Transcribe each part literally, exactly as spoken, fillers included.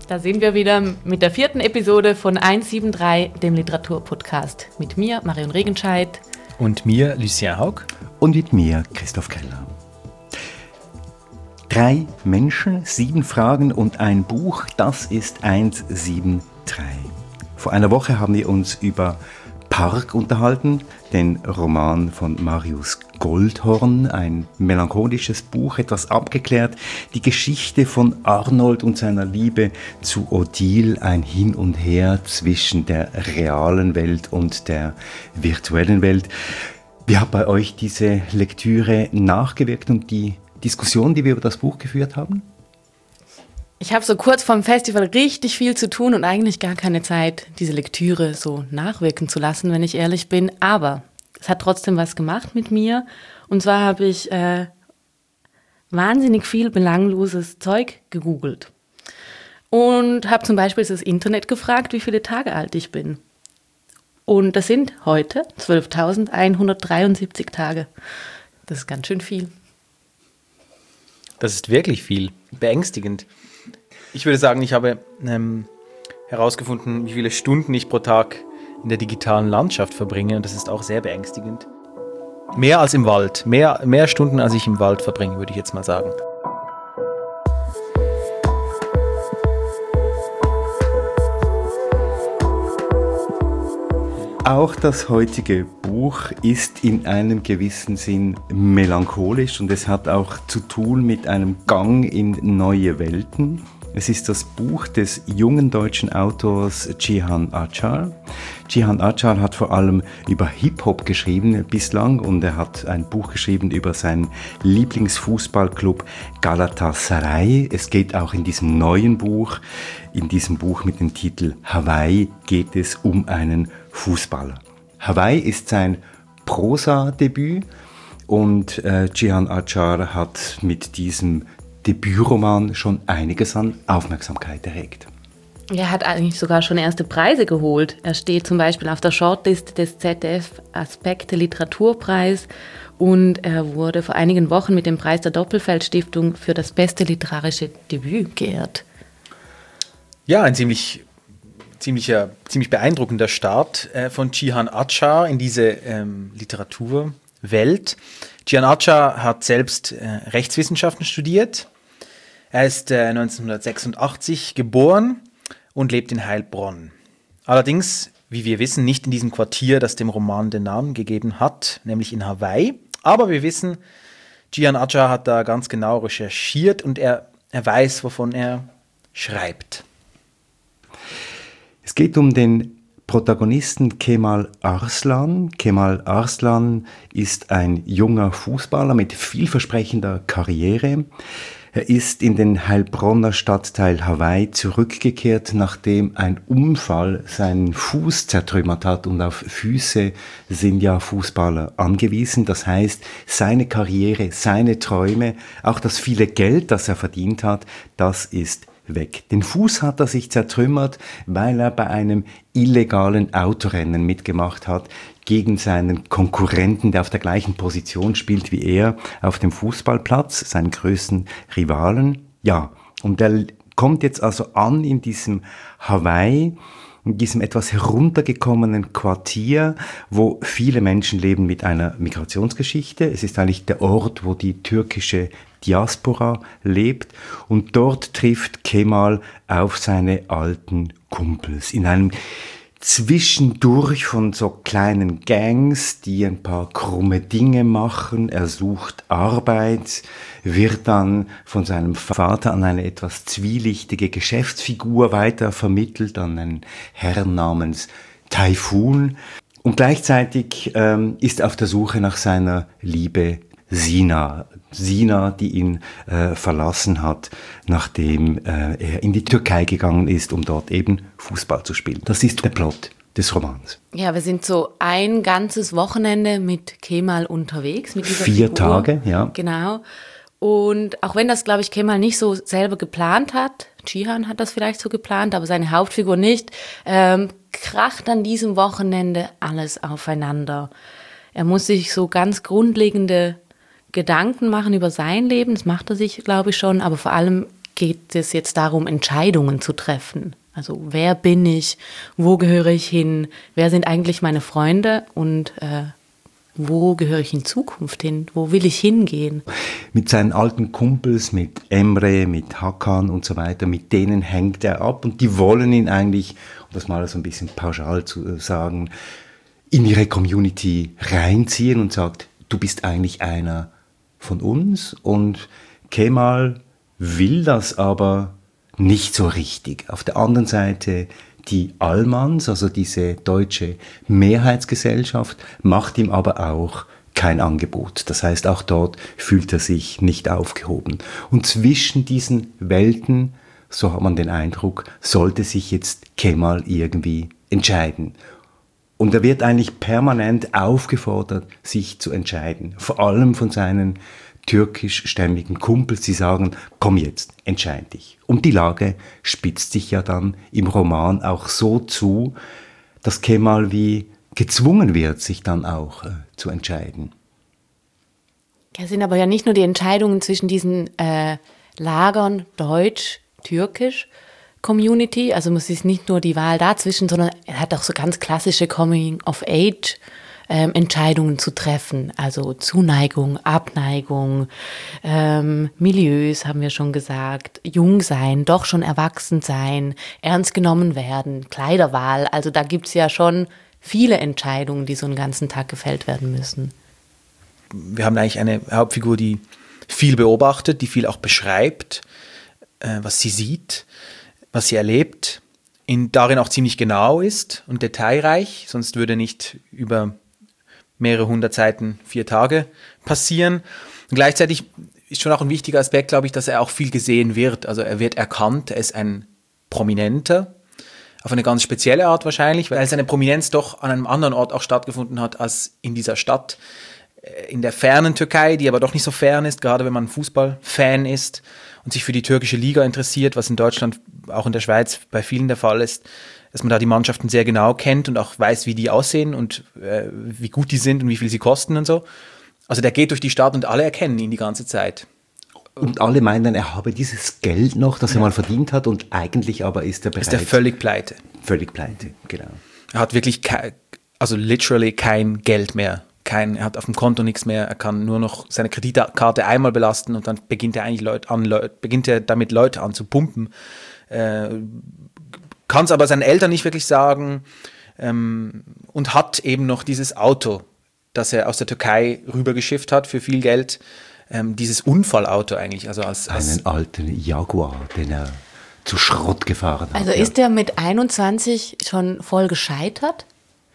Da sind wir wieder mit der vierten Episode von eins sieben drei, dem Literaturpodcast. Mit mir, Marion Regenscheid. Und mir, Lucien Haug. Und mit mir, Christoph Keller. Drei Menschen, sieben Fragen und ein Buch, das ist eins sieben drei. Vor einer Woche haben wir uns über Park unterhalten, den Roman von Marius Goldhorn, ein melancholisches Buch, etwas abgeklärt, die Geschichte von Arnold und seiner Liebe zu Odile, ein Hin und Her zwischen der realen Welt und der virtuellen Welt. Wie hat bei euch diese Lektüre nachgewirkt und die Diskussion, die wir über das Buch geführt haben? Ich habe so kurz vorm Festival richtig viel zu tun und eigentlich gar keine Zeit, diese Lektüre so nachwirken zu lassen, wenn ich ehrlich bin. Aber es hat trotzdem was gemacht mit mir. Und zwar habe ich äh, wahnsinnig viel belangloses Zeug gegoogelt. Und habe zum Beispiel das Internet gefragt, wie viele Tage alt ich bin. Und das sind heute zwölftausendeinhundertdreiundsiebzig Tage. Das ist ganz schön viel. Das ist wirklich viel. Beängstigend. Ich würde sagen, ich habe ähm, herausgefunden, wie viele Stunden ich pro Tag in der digitalen Landschaft verbringe. Und das ist auch sehr beängstigend. Mehr als im Wald. Mehr, mehr Stunden, als ich im Wald verbringe, würde ich jetzt mal sagen. Auch das heutige Buch ist in einem gewissen Sinn melancholisch und es hat auch zu tun mit einem Gang in neue Welten. Es ist das Buch des jungen deutschen Autors Cihan Acar. Cihan Acar hat vor allem über Hip-Hop geschrieben bislang und er hat ein Buch geschrieben über seinen Lieblingsfußballclub Galatasaray. Es geht auch in diesem neuen Buch, in diesem Buch mit dem Titel Hawaii geht es um einen Fußballer. Hawaii ist sein Prosa-Debüt und äh, Cihan Acar hat mit diesem Debütroman schon einiges an Aufmerksamkeit erregt. Er hat eigentlich sogar schon erste Preise geholt. Er steht zum Beispiel auf der Shortlist des Z D F Aspekte Literaturpreis und er wurde vor einigen Wochen mit dem Preis der Doppelfeld-Stiftung für das beste literarische Debüt geehrt. Ja, ein ziemlich, ziemlicher, ziemlich beeindruckender Start äh, von Cihan Acar in diese ähm, Literaturwelt. Cihan Acar hat selbst äh, Rechtswissenschaften studiert. Er ist äh, neunzehnhundertsechsundachtzig geboren und lebt in Heilbronn. Allerdings, wie wir wissen, nicht in diesem Quartier, das dem Roman den Namen gegeben hat, nämlich in Hawaii. Aber wir wissen, Cihan Acar hat da ganz genau recherchiert und er, er weiß, wovon er schreibt. Es geht um den Protagonisten Kemal Arslan. Kemal Arslan ist ein junger Fußballer mit vielversprechender Karriere. Er ist in den Heilbronner Stadtteil Hawaii zurückgekehrt, nachdem ein Unfall seinen Fuß zertrümmert hat und auf Füße sind ja Fußballer angewiesen. Das heißt, seine Karriere, seine Träume, auch das viele Geld, das er verdient hat, das ist weg. Den Fuß hat er sich zertrümmert, weil er bei einem illegalen Autorennen mitgemacht hat gegen seinen Konkurrenten, der auf der gleichen Position spielt wie er auf dem Fußballplatz, seinen größten Rivalen. Ja, und der kommt jetzt also an in diesem Hawaii, in diesem etwas heruntergekommenen Quartier, wo viele Menschen leben mit einer Migrationsgeschichte. Es ist eigentlich der Ort, wo die türkische Diaspora lebt und dort trifft Kemal auf seine alten Kumpels in einem Zwischendurch von so kleinen Gangs, die ein paar krumme Dinge machen. Er sucht Arbeit, wird dann von seinem Vater an eine etwas zwielichtige Geschäftsfigur weitervermittelt, an einen Herrn namens Taifun. Und gleichzeitig ähm, ist er auf der Suche nach seiner Liebe Sina. Sina, die ihn äh, verlassen hat, nachdem äh, er in die Türkei gegangen ist, um dort eben Fußball zu spielen. Das ist der Plot des Romans. Ja, wir sind so ein ganzes Wochenende mit Kemal unterwegs. Mit dieser Vier Figur. Tage, ja. Genau. Und auch wenn das, glaube ich, Kemal nicht so selber geplant hat, Cihan hat das vielleicht so geplant, aber seine Hauptfigur nicht, ähm, kracht an diesem Wochenende alles aufeinander. Er muss sich so ganz grundlegende Gedanken machen über sein Leben, das macht er sich, glaube ich, schon, aber vor allem geht es jetzt darum, Entscheidungen zu treffen. Also wer bin ich, wo gehöre ich hin, wer sind eigentlich meine Freunde und äh, wo gehöre ich in Zukunft hin, wo will ich hingehen? Mit seinen alten Kumpels, mit Emre, mit Hakan und so weiter, mit denen hängt er ab und die wollen ihn eigentlich, um das mal so ein bisschen pauschal zu sagen, in ihre Community reinziehen und sagt, du bist eigentlich einer von uns, und Kemal will das aber nicht so richtig. Auf der anderen Seite die Almans, also diese deutsche Mehrheitsgesellschaft, macht ihm aber auch kein Angebot. Das heißt, auch dort fühlt er sich nicht aufgehoben. Und zwischen diesen Welten, so hat man den Eindruck, sollte sich jetzt Kemal irgendwie entscheiden. Und er wird eigentlich permanent aufgefordert, sich zu entscheiden. Vor allem von seinen türkischstämmigen Kumpels, die sagen, komm jetzt, entscheid dich. Und die Lage spitzt sich ja dann im Roman auch so zu, dass Kemal wie gezwungen wird, sich dann auch äh, zu entscheiden. Es sind aber ja nicht nur die Entscheidungen zwischen diesen äh, Lagern Deutsch, Türkisch, Community, also es ist nicht nur die Wahl dazwischen, sondern er hat auch so ganz klassische Coming-of-Age ähm, Entscheidungen zu treffen, also Zuneigung, Abneigung, ähm, Milieus, haben wir schon gesagt, jung sein, doch schon erwachsen sein, ernst genommen werden, Kleiderwahl, also da gibt es ja schon viele Entscheidungen, die so einen ganzen Tag gefällt werden müssen. Wir haben eigentlich eine Hauptfigur, die viel beobachtet, die viel auch beschreibt, äh, was sie sieht, was sie erlebt, in, darin auch ziemlich genau ist und detailreich, sonst würde nicht über mehrere hundert Seiten, vier Tage passieren. Und gleichzeitig ist schon auch ein wichtiger Aspekt, glaube ich, dass er auch viel gesehen wird. Also er wird erkannt, er ist ein Prominenter, auf eine ganz spezielle Art wahrscheinlich, weil seine Prominenz doch an einem anderen Ort auch stattgefunden hat als in dieser Stadt, in der fernen Türkei, die aber doch nicht so fern ist, gerade wenn man Fußballfan ist und sich für die türkische Liga interessiert, was in Deutschland, auch in der Schweiz bei vielen der Fall ist, dass man da die Mannschaften sehr genau kennt und auch weiß, wie die aussehen und äh, wie gut die sind und wie viel sie kosten und so. Also der geht durch die Stadt und alle erkennen ihn die ganze Zeit. Und alle meinen, er habe dieses Geld noch, das er ja. mal verdient hat, und eigentlich aber ist er bereits... Ist er völlig pleite. Völlig pleite, genau. Er hat wirklich, ke- also literally kein Geld mehr. Kein, er hat auf dem Konto nichts mehr, er kann nur noch seine Kreditkarte einmal belasten und dann beginnt er eigentlich Leute an, Leut, beginnt er damit Leute an zu pumpen. Äh, kann es aber seinen Eltern nicht wirklich sagen, ähm, und hat eben noch dieses Auto, das er aus der Türkei rübergeschifft hat für viel Geld, ähm, dieses Unfallauto eigentlich. Also als, als einen alten Jaguar, den er zu Schrott gefahren hat. Also ist der mit einundzwanzig schon voll gescheitert?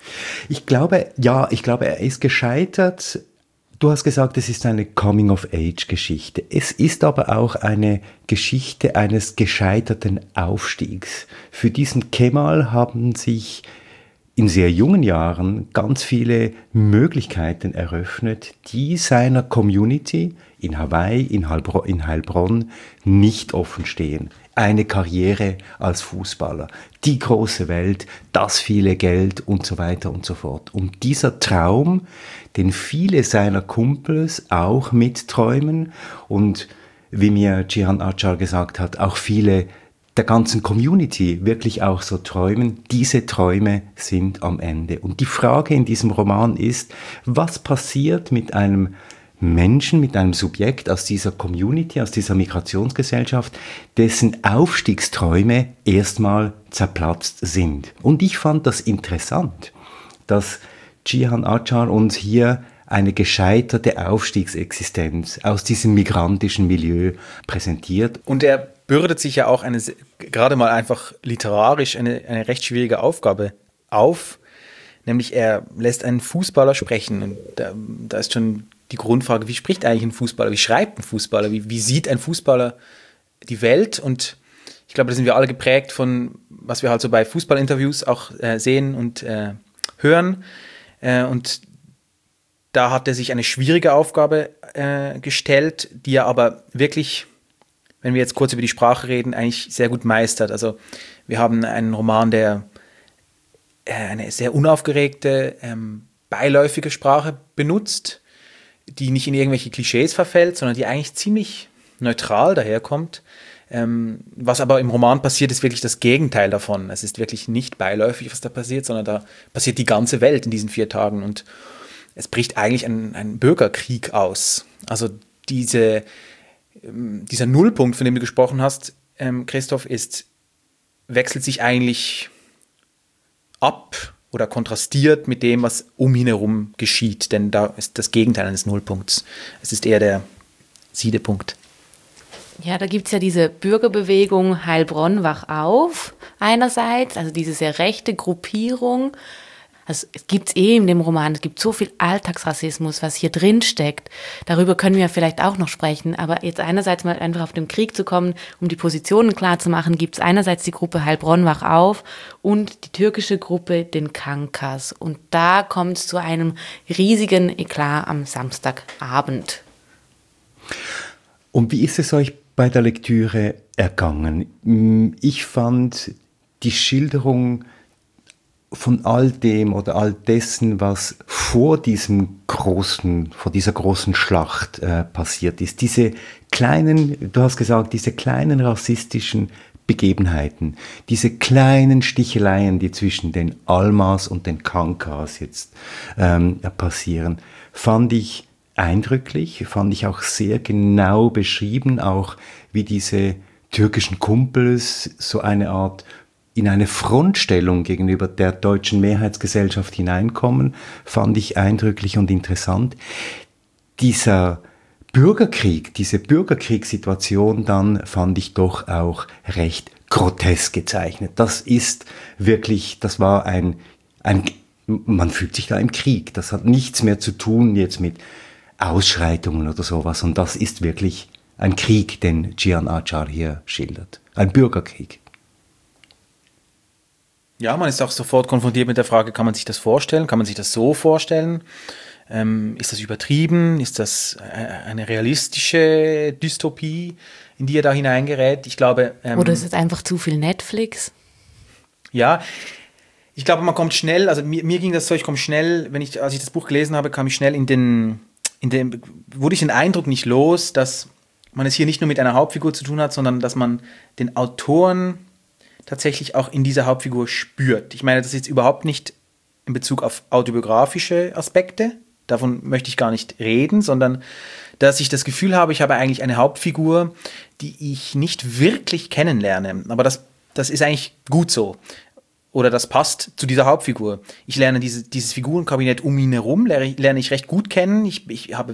Ich glaube, ja, ich glaube, er ist gescheitert. Du hast gesagt, es ist eine Coming-of-Age-Geschichte. Es ist aber auch eine Geschichte eines gescheiterten Aufstiegs. Für diesen Kemal haben sich in sehr jungen Jahren ganz viele Möglichkeiten eröffnet, die seiner Community in Hawaii, in Heilbronn, in Heilbronn nicht offen stehen. Eine Karriere als Fußballer, die große Welt, das viele Geld und so weiter und so fort. Und dieser Traum, den viele seiner Kumpels auch mitträumen und wie mir Cihan Acar gesagt hat, auch viele der ganzen Community wirklich auch so träumen, diese Träume sind am Ende. Und die Frage in diesem Roman ist, was passiert mit einem Menschen, mit einem Subjekt aus dieser Community, aus dieser Migrationsgesellschaft, dessen Aufstiegsträume erstmal zerplatzt sind. Und ich fand das interessant, dass Cihan Acar uns hier eine gescheiterte Aufstiegsexistenz aus diesem migrantischen Milieu präsentiert. Und er bürdet sich ja auch eine, gerade mal einfach literarisch eine, eine recht schwierige Aufgabe auf, nämlich er lässt einen Fußballer sprechen. Und da, da ist schon die Grundfrage, wie spricht eigentlich ein Fußballer, wie schreibt ein Fußballer, wie, wie sieht ein Fußballer die Welt? Und ich glaube, da sind wir alle geprägt von, was wir halt so bei Fußballinterviews auch äh, sehen und äh, hören. Äh, und da hat er sich eine schwierige Aufgabe äh, gestellt, die er aber wirklich, wenn wir jetzt kurz über die Sprache reden, eigentlich sehr gut meistert. Also wir haben einen Roman, der äh, eine sehr unaufgeregte, ähm, beiläufige Sprache benutzt, die nicht in irgendwelche Klischees verfällt, sondern die eigentlich ziemlich neutral daherkommt. Ähm, was aber im Roman passiert, ist wirklich das Gegenteil davon. Es ist wirklich nicht beiläufig, was da passiert, sondern da passiert die ganze Welt in diesen vier Tagen und es bricht eigentlich ein, ein Bürgerkrieg aus. Also diese, ähm, dieser Nullpunkt, von dem du gesprochen hast, ähm, Christoph, ist, wechselt sich eigentlich ab oder kontrastiert mit dem, was um ihn herum geschieht. Denn da ist das Gegenteil eines Nullpunkts. Es ist eher der Siedepunkt. Ja, da gibt es ja diese Bürgerbewegung Heilbronn, wach auf einerseits, also diese sehr rechte Gruppierung. Also es gibt es eh in dem Roman, es gibt so viel Alltagsrassismus, was hier drin steckt. Darüber können wir vielleicht auch noch sprechen. Aber jetzt einerseits mal einfach auf den Krieg zu kommen, um die Positionen klar zu machen, gibt es einerseits die Gruppe Heilbronn, wach auf und die türkische Gruppe, den Kankas. Und da kommt es zu einem riesigen Eklat am Samstagabend. Und wie ist es euch bei der Lektüre ergangen? Ich fand die Schilderung von all dem oder all dessen, was vor diesem großen, vor dieser großen Schlacht äh, passiert ist, diese kleinen, du hast gesagt, diese kleinen rassistischen Begebenheiten, diese kleinen Sticheleien, die zwischen den Almas und den Kankas jetzt ähm, passieren, fand ich eindrücklich, fand ich auch sehr genau beschrieben, auch wie diese türkischen Kumpels so eine Art in eine Frontstellung gegenüber der deutschen Mehrheitsgesellschaft hineinkommen, fand ich eindrücklich und interessant. Dieser Bürgerkrieg, diese Bürgerkriegssituation dann fand ich doch auch recht grotesk gezeichnet. Das ist wirklich, das war ein, ein, man fühlt sich da im Krieg. Das hat nichts mehr zu tun jetzt mit Ausschreitungen oder sowas. Und das ist wirklich ein Krieg, den Cihan Acar hier schildert. Ein Bürgerkrieg. Ja, man ist auch sofort konfrontiert mit der Frage, kann man sich das vorstellen? Kann man sich das so vorstellen? Ähm, ist das übertrieben? Ist das eine realistische Dystopie, in die er da hineingerät? Ich glaube... Ähm, Oder ist es einfach zu viel Netflix? Ja, ich glaube, man kommt schnell, also mir, mir ging das so, ich komme schnell, wenn ich, als ich das Buch gelesen habe, kam ich schnell in den, in den, wurde ich den Eindruck nicht los, dass man es hier nicht nur mit einer Hauptfigur zu tun hat, sondern dass man den Autoren tatsächlich auch in dieser Hauptfigur spürt. Ich meine, das ist jetzt überhaupt nicht in Bezug auf autobiografische Aspekte, davon möchte ich gar nicht reden, sondern dass ich das Gefühl habe, ich habe eigentlich eine Hauptfigur, die ich nicht wirklich kennenlerne. Aber das, das ist eigentlich gut so. Oder das passt zu dieser Hauptfigur. Ich lerne diese, dieses Figurenkabinett um ihn herum, lerne, lerne ich recht gut kennen. Ich, ich habe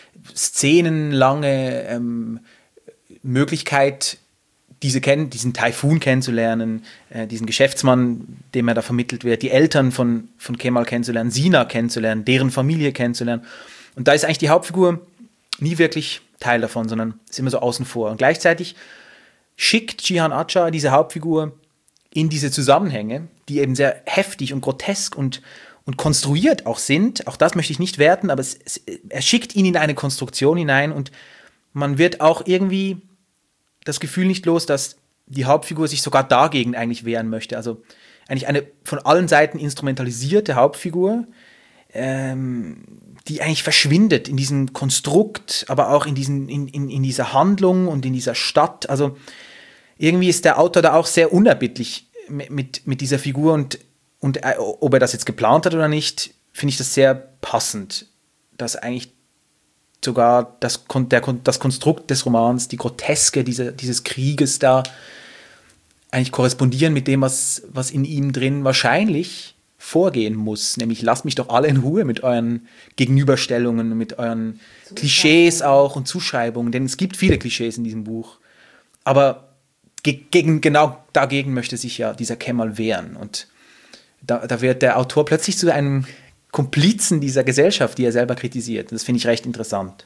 szenenlange ähm, Möglichkeit, diese kennen, diesen Taifun kennenzulernen, äh, diesen Geschäftsmann, dem er da vermittelt wird, die Eltern von, von Kemal kennenzulernen, Sina kennenzulernen, deren Familie kennenzulernen. Und da ist eigentlich die Hauptfigur nie wirklich Teil davon, sondern ist immer so außen vor. Und gleichzeitig schickt Cihan Acar diese Hauptfigur in diese Zusammenhänge, die eben sehr heftig und grotesk und, und konstruiert auch sind. Auch das möchte ich nicht werten, aber es, es, er schickt ihn in eine Konstruktion hinein und man wird auch irgendwie das Gefühl nicht los, dass die Hauptfigur sich sogar dagegen eigentlich wehren möchte. Also eigentlich eine von allen Seiten instrumentalisierte Hauptfigur, ähm, die eigentlich verschwindet in diesem Konstrukt, aber auch in, diesen, in, in, in dieser Handlung und in dieser Stadt. Also irgendwie ist der Autor da auch sehr unerbittlich mit, mit, mit dieser Figur und, und äh, ob er das jetzt geplant hat oder nicht, finde ich das sehr passend, dass eigentlich sogar das, der, das Konstrukt des Romans, die Groteske diese, dieses Krieges da eigentlich korrespondieren mit dem, was, was in ihm drin wahrscheinlich vorgehen muss. Nämlich lasst mich doch alle in Ruhe mit euren Gegenüberstellungen, mit euren Klischees auch und Zuschreibungen, denn es gibt viele Klischees in diesem Buch. Aber ge- gegen, genau dagegen möchte sich ja dieser Kemal wehren. Und da, da wird der Autor plötzlich zu einem Komplizen dieser Gesellschaft, die er selber kritisiert. Das finde ich recht interessant.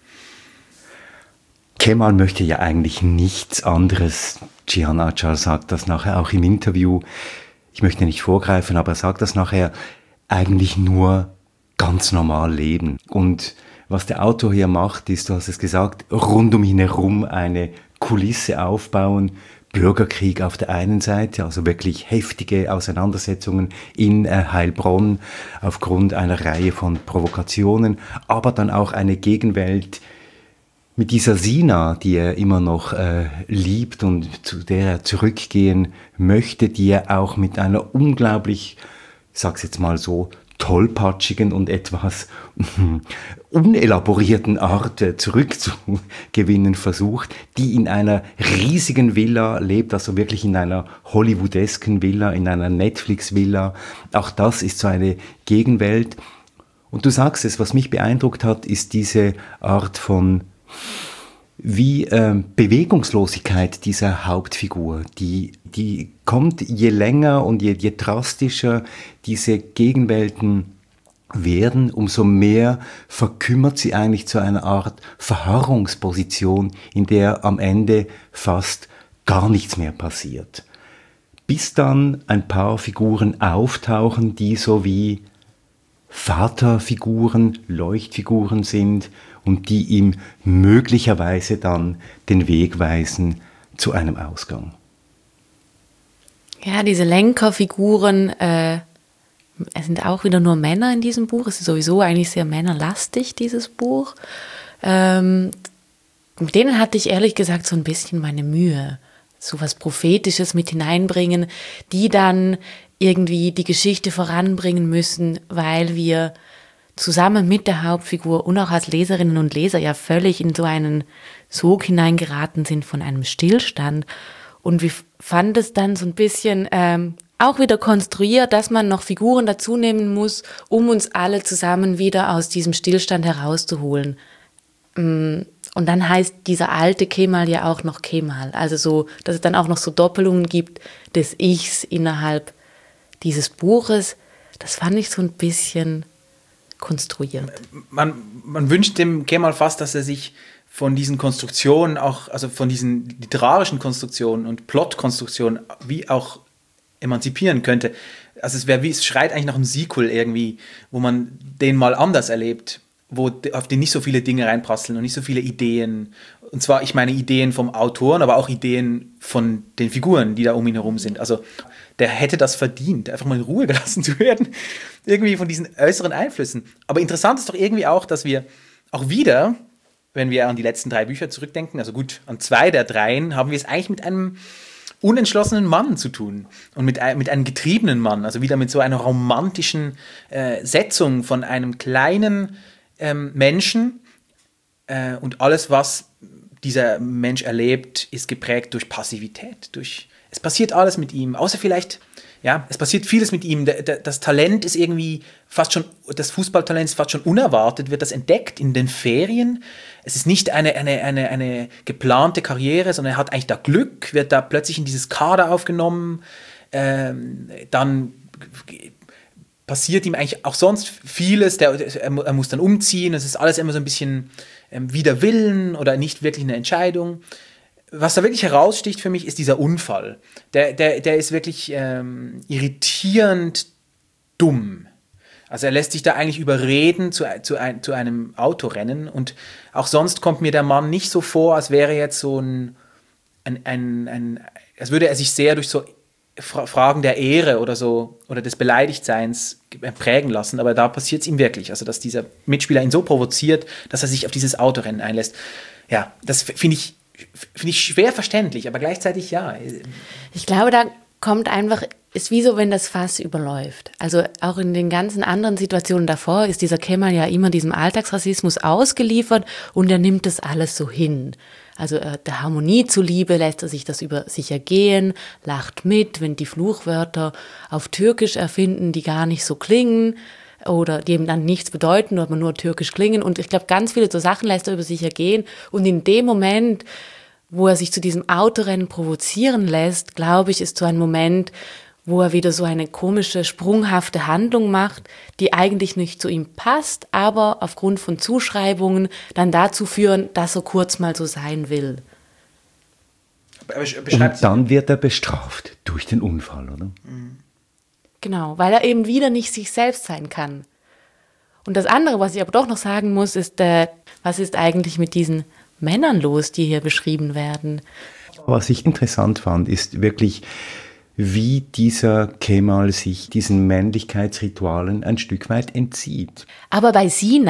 Kemal möchte ja eigentlich nichts anderes. Cihan Acar sagt das nachher auch im Interview. Ich möchte nicht vorgreifen, aber er sagt das nachher, eigentlich nur ganz normal leben. Und was der Autor hier macht, ist, du hast es gesagt, rund um ihn herum eine Kulisse aufbauen, Bürgerkrieg auf der einen Seite, also wirklich heftige Auseinandersetzungen in äh, Heilbronn aufgrund einer Reihe von Provokationen, aber dann auch eine Gegenwelt, Mit dieser Sina, die er immer noch äh, liebt und zu der er zurückgehen möchte, die er auch mit einer unglaublich, ich sag's jetzt mal so, tollpatschigen und etwas unelaborierten Art äh, zurückzugewinnen versucht, die in einer riesigen Villa lebt, also wirklich in einer hollywoodesken Villa, in einer Netflix-Villa. Auch das ist so eine Gegenwelt. Und du sagst es, was mich beeindruckt hat, ist diese Art von wie äh, Bewegungslosigkeit dieser Hauptfigur, die, die kommt je länger und je, je drastischer diese Gegenwelten werden, umso mehr verkümmert sie eigentlich zu einer Art Verharrungsposition, in der am Ende fast gar nichts mehr passiert. Bis dann ein paar Figuren auftauchen, die so wie Vaterfiguren, Leuchtfiguren sind und die ihm möglicherweise dann den Weg weisen zu einem Ausgang. Ja, diese Lenkerfiguren, äh, es sind auch wieder nur Männer in diesem Buch. Es ist sowieso eigentlich sehr männerlastig, dieses Buch. Ähm, mit denen hatte ich ehrlich gesagt so ein bisschen meine Mühe. So was Prophetisches mit hineinbringen, die dann irgendwie die Geschichte voranbringen müssen, weil wir zusammen mit der Hauptfigur und auch als Leserinnen und Leser ja völlig in so einen Sog hineingeraten sind von einem Stillstand. Und wir fanden es dann so ein bisschen ähm, auch wieder konstruiert, dass man noch Figuren dazu nehmen muss, um uns alle zusammen wieder aus diesem Stillstand herauszuholen. Und dann heißt dieser alte Kemal ja auch noch Kemal. Also so, dass es dann auch noch so Doppelungen gibt des Ichs innerhalb dieses Buches. Das fand ich so ein bisschen konstruiert. Man, man wünscht dem Kemal fast, dass er sich von diesen Konstruktionen auch, also von diesen literarischen Konstruktionen und Plotkonstruktionen wie auch emanzipieren könnte. Also es wäre wie, es schreit eigentlich nach einem Sequel irgendwie, wo man den mal anders erlebt, wo auf den nicht so viele Dinge reinprasseln und nicht so viele Ideen. Und zwar, ich meine Ideen vom Autoren, aber auch Ideen von den Figuren, die da um ihn herum sind. Also der hätte das verdient, einfach mal in Ruhe gelassen zu werden, irgendwie von diesen äußeren Einflüssen. Aber interessant ist doch irgendwie auch, dass wir auch wieder, wenn wir an die letzten drei Bücher zurückdenken, also gut, an zwei der dreien, haben wir es eigentlich mit einem unentschlossenen Mann zu tun und mit, mit einem getriebenen Mann, also wieder mit so einer romantischen äh, Setzung von einem kleinen ähm, Menschen äh, und alles, was dieser Mensch erlebt, ist geprägt durch Passivität, durch, es passiert alles mit ihm, außer vielleicht, ja, es passiert vieles mit ihm, das Talent ist irgendwie fast schon, das Fußballtalent ist fast schon unerwartet, wird das entdeckt in den Ferien. Es ist nicht eine, eine, eine, eine geplante Karriere, sondern er hat eigentlich da Glück, wird da plötzlich in dieses Kader aufgenommen, ähm, dann passiert ihm eigentlich auch sonst vieles, der, er, er muss dann umziehen, es ist alles immer so ein bisschen ähm, wider Willen oder nicht wirklich eine Entscheidung. Was da wirklich heraussticht für mich, ist dieser Unfall. Der, der, der ist wirklich ähm, irritierend dumm. Also er lässt sich da eigentlich überreden zu, zu, ein, zu einem Autorennen und auch sonst kommt mir der Mann nicht so vor, als wäre jetzt so ein, ein, ein, ein als würde er sich sehr durch so Fra- Fragen der Ehre oder so oder des Beleidigtseins prägen lassen, aber da passiert es ihm wirklich. Also dass dieser Mitspieler ihn so provoziert, dass er sich auf dieses Autorennen einlässt. Ja, das finde ich Finde ich schwer verständlich, aber gleichzeitig ja. Ich glaube, da kommt einfach, ist wie so, wenn das Fass überläuft. Also auch in den ganzen anderen Situationen davor ist dieser Kemal ja immer diesem Alltagsrassismus ausgeliefert und er nimmt das alles so hin. Also äh, der Harmonie zuliebe lässt er sich das über sich ergehen, lacht mit, wenn die Fluchwörter auf Türkisch erfinden, die gar nicht so klingen oder die eben dann nichts bedeuten, aber nur türkisch klingen. Und ich glaube, ganz viele so Sachen lässt er über sich ergehen. Und in dem Moment, wo er sich zu diesem Autorennen provozieren lässt, glaube ich, ist so ein Moment, wo er wieder so eine komische, sprunghafte Handlung macht, die eigentlich nicht zu ihm passt, aber aufgrund von Zuschreibungen dann dazu führen, dass er kurz mal so sein will. Und dann wird er bestraft durch den Unfall, oder? Mhm. Genau, weil er eben wieder nicht sich selbst sein kann. Und das andere, was ich aber doch noch sagen muss, ist, äh, was ist eigentlich mit diesen Männern los, die hier beschrieben werden? Was ich interessant fand, ist wirklich, wie dieser Kemal sich diesen Männlichkeitsritualen ein Stück weit entzieht. Aber bei Sina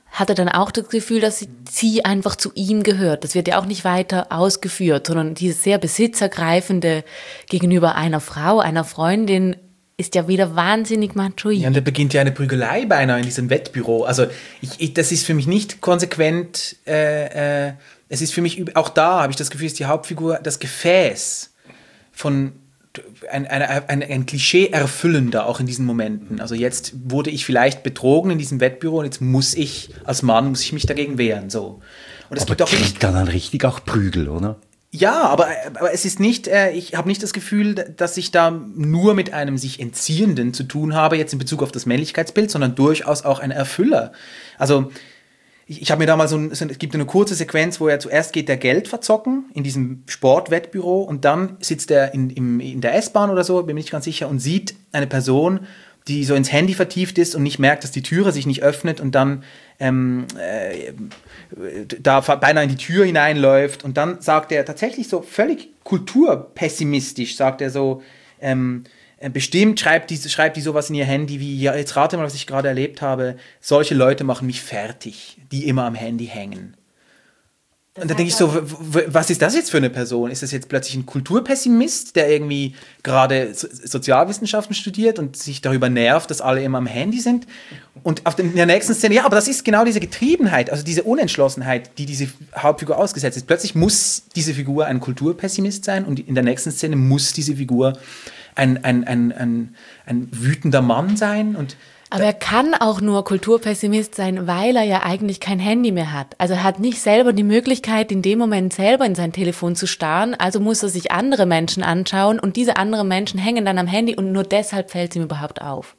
hat er dann auch das Gefühl, dass sie, sie einfach zu ihm gehört. Das wird ja auch nicht weiter ausgeführt, sondern dieses sehr besitzergreifende gegenüber einer Frau, einer Freundin, ist ja wieder wahnsinnig machoid. Ja, und da beginnt ja eine Prügelei beinahe in diesem Wettbüro. Also ich, ich, das ist für mich nicht konsequent. Äh, äh, es ist für mich, auch da habe ich das Gefühl, ist die Hauptfigur das Gefäß von ein, ein, ein, ein Klischee erfüllender, auch in diesen Momenten. Also jetzt wurde ich vielleicht betrogen in diesem Wettbüro und jetzt muss ich, als Mann, muss ich mich dagegen wehren. So. Und es aber gibt auch kriegt er dann richtig auch Prügel, oder? Ja, aber, aber es ist nicht, äh, ich habe nicht das Gefühl, dass ich da nur mit einem sich Entziehenden zu tun habe, jetzt in Bezug auf das Männlichkeitsbild, sondern durchaus auch ein Erfüller. Also ich, ich habe mir da mal so, ein, so, es gibt eine kurze Sequenz, wo er zuerst geht der Geld verzocken in diesem Sportwettbüro und dann sitzt er in, im, in der S-Bahn oder so, bin mir nicht ganz sicher, und sieht eine Person, die so ins Handy vertieft ist und nicht merkt, dass die Türe sich nicht öffnet und dann ähm, äh, da beinahe in die Tür hineinläuft. Und dann sagt er tatsächlich so völlig kulturpessimistisch, sagt er so, ähm, bestimmt schreibt die, schreibt die sowas in ihr Handy wie, ja, jetzt rate mal, was ich gerade erlebt habe, solche Leute machen mich fertig, die immer am Handy hängen. Das und da denke ich so, w- w- was ist das jetzt für eine Person? Ist das jetzt plötzlich ein Kulturpessimist, der irgendwie gerade so- Sozialwissenschaften studiert und sich darüber nervt, dass alle immer am Handy sind? Und auf den, in der nächsten Szene, ja, aber das ist genau diese Getriebenheit, also diese Unentschlossenheit, die diese Hauptfigur ausgesetzt ist. Plötzlich muss diese Figur ein Kulturpessimist sein und in der nächsten Szene muss diese Figur ein, ein, ein, ein, ein wütender Mann sein und aber er kann auch nur Kulturpessimist sein, weil er ja eigentlich kein Handy mehr hat. Also er hat nicht selber die Möglichkeit, in dem Moment selber in sein Telefon zu starren. Also muss er sich andere Menschen anschauen und diese anderen Menschen hängen dann am Handy und nur deshalb fällt es ihm überhaupt auf.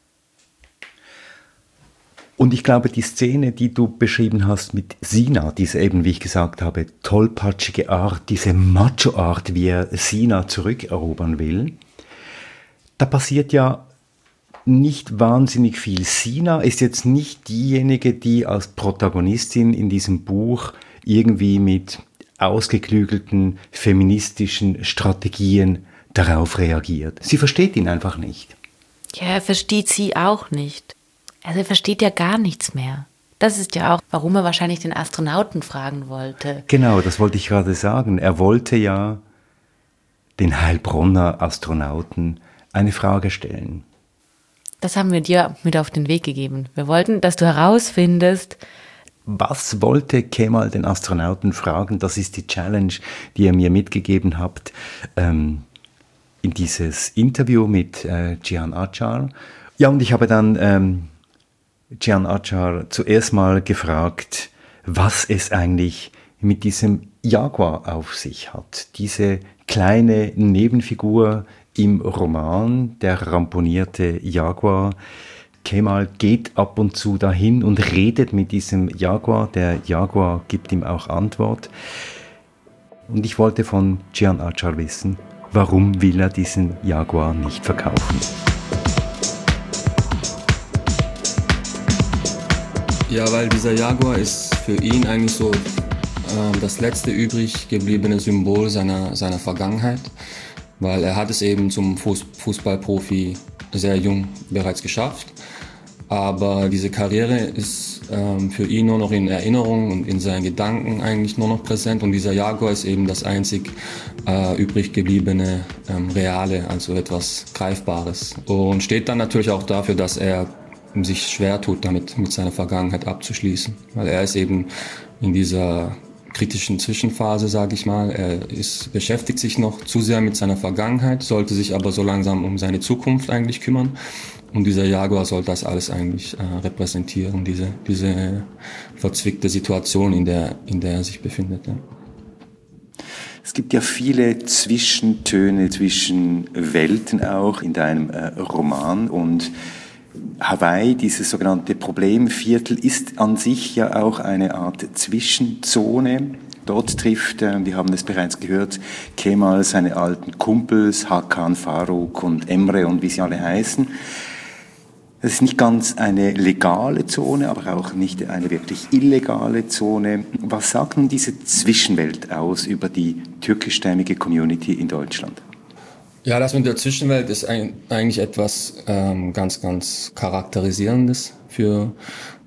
Und ich glaube, die Szene, die du beschrieben hast mit Sina, diese eben, wie ich gesagt habe, tollpatschige Art, diese Macho-Art, wie er Sina zurückerobern will, da passiert ja nicht wahnsinnig viel. Sina ist jetzt nicht diejenige, die als Protagonistin in diesem Buch irgendwie mit ausgeklügelten feministischen Strategien darauf reagiert. Sie versteht ihn einfach nicht. Ja, er versteht sie auch nicht. Also er versteht ja gar nichts mehr. Das ist ja auch, warum er wahrscheinlich den Astronauten fragen wollte. Genau, das wollte ich gerade sagen. Er wollte ja den Heilbronner Astronauten eine Frage stellen. Das haben wir dir mit auf den Weg gegeben. Wir wollten, dass du herausfindest, was wollte Kemal den Astronauten fragen? Das ist die Challenge, die ihr mir mitgegeben habt ähm, in dieses Interview mit äh, Cihan Açar. Ja, und ich habe dann ähm, Cihan Açar zuerst mal gefragt, was es eigentlich mit diesem Jaguar auf sich hat. Diese kleine Nebenfigur im Roman, der ramponierte Jaguar. Kemal geht ab und zu dahin und redet mit diesem Jaguar. Der Jaguar gibt ihm auch Antwort. Und ich wollte von Cihan Açar wissen, warum will er diesen Jaguar nicht verkaufen? Ja, weil dieser Jaguar ist für ihn eigentlich so äh, das letzte übrig gebliebene Symbol seiner, seiner Vergangenheit. Weil er hat es eben zum Fuß, Fußballprofi sehr jung bereits geschafft. Aber diese Karriere ist ähm, für ihn nur noch in Erinnerung und in seinen Gedanken eigentlich nur noch präsent. Und dieser Jaguar ist eben das einzig äh, übrig gebliebene ähm, Reale, also etwas Greifbares. Und steht dann natürlich auch dafür, dass er sich schwer tut, damit mit seiner Vergangenheit abzuschließen. Weil er ist eben in dieser kritischen Zwischenphase, sage ich mal. Er ist, beschäftigt sich noch zu sehr mit seiner Vergangenheit, sollte sich aber so langsam um seine Zukunft eigentlich kümmern. Und dieser Jaguar soll das alles eigentlich äh, repräsentieren, diese, diese verzwickte Situation, in der, in der er sich befindet. Ja. Es gibt ja viele Zwischentöne zwischen Welten auch in deinem äh, Roman und Hawaii, dieses sogenannte Problemviertel, ist an sich ja auch eine Art Zwischenzone. Dort trifft, äh, wir haben es bereits gehört, Kemal seine alten Kumpels, Hakan, Faruk und Emre und wie sie alle heißen. Es ist nicht ganz eine legale Zone, aber auch nicht eine wirklich illegale Zone. Was sagt nun diese Zwischenwelt aus über die türkischstämmige Community in Deutschland? Ja, das mit der Zwischenwelt ist ein, eigentlich etwas ähm, ganz, ganz Charakterisierendes für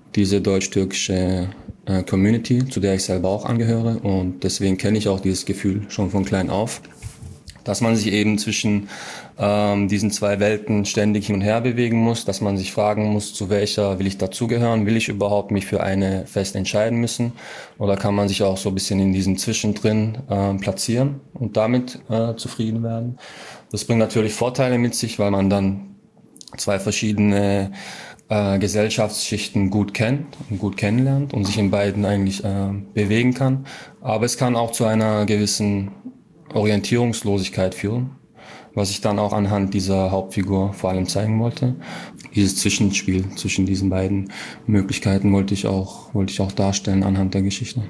diese deutsch-türkische äh, Community, zu der ich selber auch angehöre. Und deswegen kenne ich auch dieses Gefühl schon von klein auf, dass man sich eben zwischen ähm, diesen zwei Welten ständig hin und her bewegen muss, dass man sich fragen muss, zu welcher will ich dazugehören, will ich überhaupt mich für eine fest entscheiden müssen, oder kann man sich auch so ein bisschen in diesem Zwischendrin äh, platzieren und damit äh, zufrieden werden. Das bringt natürlich Vorteile mit sich, weil man dann zwei verschiedene äh, Gesellschaftsschichten gut kennt und gut kennenlernt und sich in beiden eigentlich äh, bewegen kann. Aber es kann auch zu einer gewissen Orientierungslosigkeit führen, was ich dann auch anhand dieser Hauptfigur vor allem zeigen wollte. Dieses Zwischenspiel zwischen diesen beiden Möglichkeiten wollte ich auch, wollte ich auch darstellen anhand der Geschichte.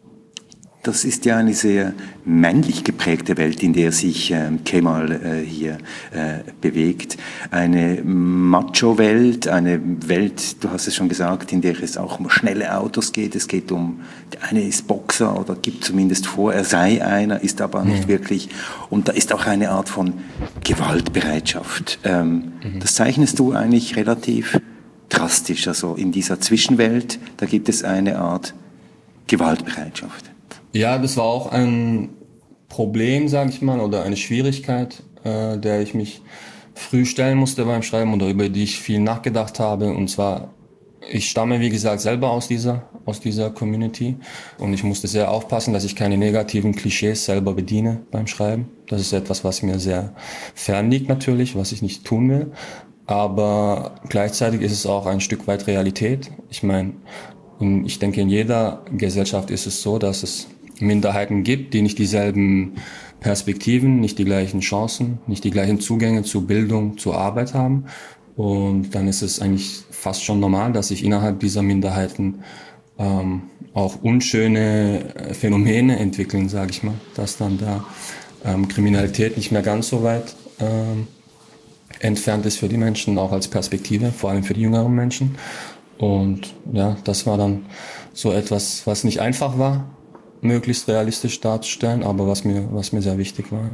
Das ist ja eine sehr männlich geprägte Welt, in der sich äh, Kemal äh, hier äh, bewegt. Eine Macho-Welt, eine Welt, du hast es schon gesagt, in der es auch um schnelle Autos geht. Es geht um, der eine ist Boxer oder gibt zumindest vor, er sei einer, ist aber nicht ja. wirklich. Und da ist auch eine Art von Gewaltbereitschaft. Ähm, mhm. Das zeichnest du eigentlich relativ drastisch. Also in dieser Zwischenwelt, da gibt es eine Art Gewaltbereitschaft. Ja, das war auch ein Problem, sage ich mal, oder eine Schwierigkeit, äh, der ich mich früh stellen musste beim Schreiben oder über die ich viel nachgedacht habe. Und zwar, ich stamme, wie gesagt, selber aus dieser, aus dieser Community und ich musste sehr aufpassen, dass ich keine negativen Klischees selber bediene beim Schreiben. Das ist etwas, was mir sehr fern liegt natürlich, was ich nicht tun will. Aber gleichzeitig ist es auch ein Stück weit Realität. Ich meine, ich denke, in jeder Gesellschaft ist es so, dass es Minderheiten gibt, die nicht dieselben Perspektiven, nicht die gleichen Chancen, nicht die gleichen Zugänge zu Bildung, zur Arbeit haben. Und dann ist es eigentlich fast schon normal, dass sich innerhalb dieser Minderheiten ähm, auch unschöne Phänomene entwickeln, sage ich mal, dass dann da ähm, Kriminalität nicht mehr ganz so weit ähm, entfernt ist für die Menschen, auch als Perspektive, vor allem für die jüngeren Menschen. Und ja, das war dann so etwas, was nicht einfach war, möglichst realistisch darzustellen, aber was mir, was mir sehr wichtig war.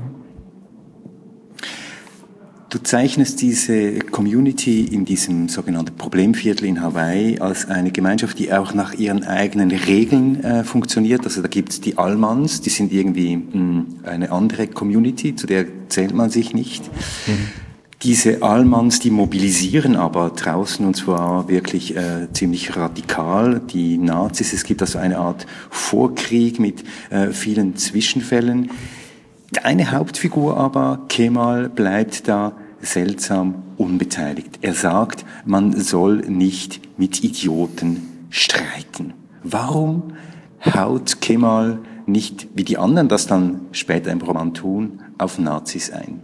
Du zeichnest diese Community in diesem sogenannten Problemviertel in Hawaii als eine Gemeinschaft, die auch nach ihren eigenen Regeln äh, funktioniert. Also da gibt es die Allmans, die sind irgendwie mh, eine andere Community, zu der zählt man sich nicht. Mhm. Diese Allmans, die mobilisieren aber draußen, und zwar wirklich äh, ziemlich radikal, die Nazis. Es gibt also eine Art Vorkrieg mit äh, vielen Zwischenfällen. Eine Hauptfigur aber, Kemal, bleibt da seltsam unbeteiligt. Er sagt, man soll nicht mit Idioten streiten. Warum haut Kemal nicht, wie die anderen das dann später im Roman tun, auf Nazis ein?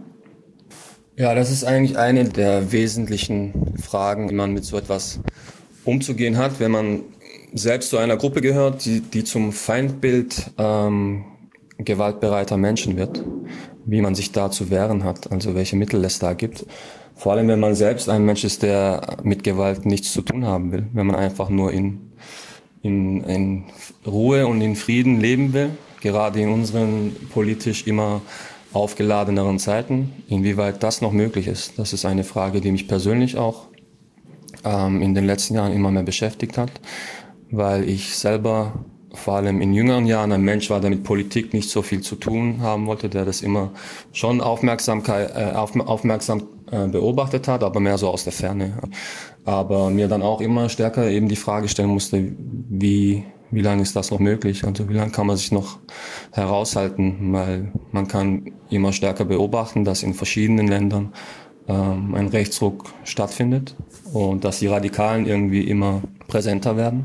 Ja, das ist eigentlich eine der wesentlichen Fragen, wie man mit so etwas umzugehen hat, wenn man selbst zu einer Gruppe gehört, die, die zum Feindbild ähm, gewaltbereiter Menschen wird, wie man sich da zu wehren hat, also welche Mittel es da gibt. Vor allem, wenn man selbst ein Mensch ist, der mit Gewalt nichts zu tun haben will, wenn man einfach nur in, in, in Ruhe und in Frieden leben will, gerade in unseren politisch immer aufgeladeneren Zeiten. Inwieweit das noch möglich ist, das ist eine Frage, die mich persönlich auch ähm, in den letzten Jahren immer mehr beschäftigt hat, weil ich selber vor allem in jüngeren Jahren ein Mensch war, der mit Politik nicht so viel zu tun haben wollte, der das immer schon Aufmerksamkeit, äh, auf, aufmerksam äh, beobachtet hat, aber mehr so aus der Ferne. Aber mir dann auch immer stärker eben die Frage stellen musste, wie Wie lange ist das noch möglich? Also wie lange kann man sich noch heraushalten? Weil man kann immer stärker beobachten, dass in verschiedenen Ländern ähm, ein Rechtsruck stattfindet und dass die Radikalen irgendwie immer präsenter werden.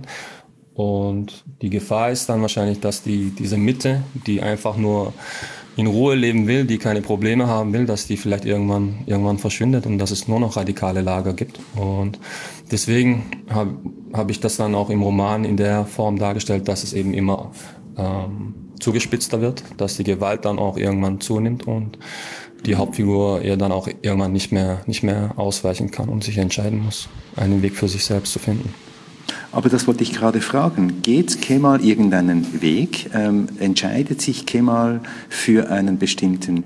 Und die Gefahr ist dann wahrscheinlich, dass die diese Mitte, die einfach nur in Ruhe leben will, die keine Probleme haben will, dass die vielleicht irgendwann irgendwann verschwindet und dass es nur noch radikale Lager gibt. Und deswegen habe hab ich das dann auch im Roman in der Form dargestellt, dass es eben immer ähm, zugespitzter wird, dass die Gewalt dann auch irgendwann zunimmt und die Hauptfigur ihr dann auch irgendwann nicht mehr nicht mehr ausweichen kann und sich entscheiden muss, einen Weg für sich selbst zu finden. Aber das wollte ich gerade fragen. Geht Kemal irgendeinen Weg? Ähm, entscheidet sich Kemal für einen bestimmten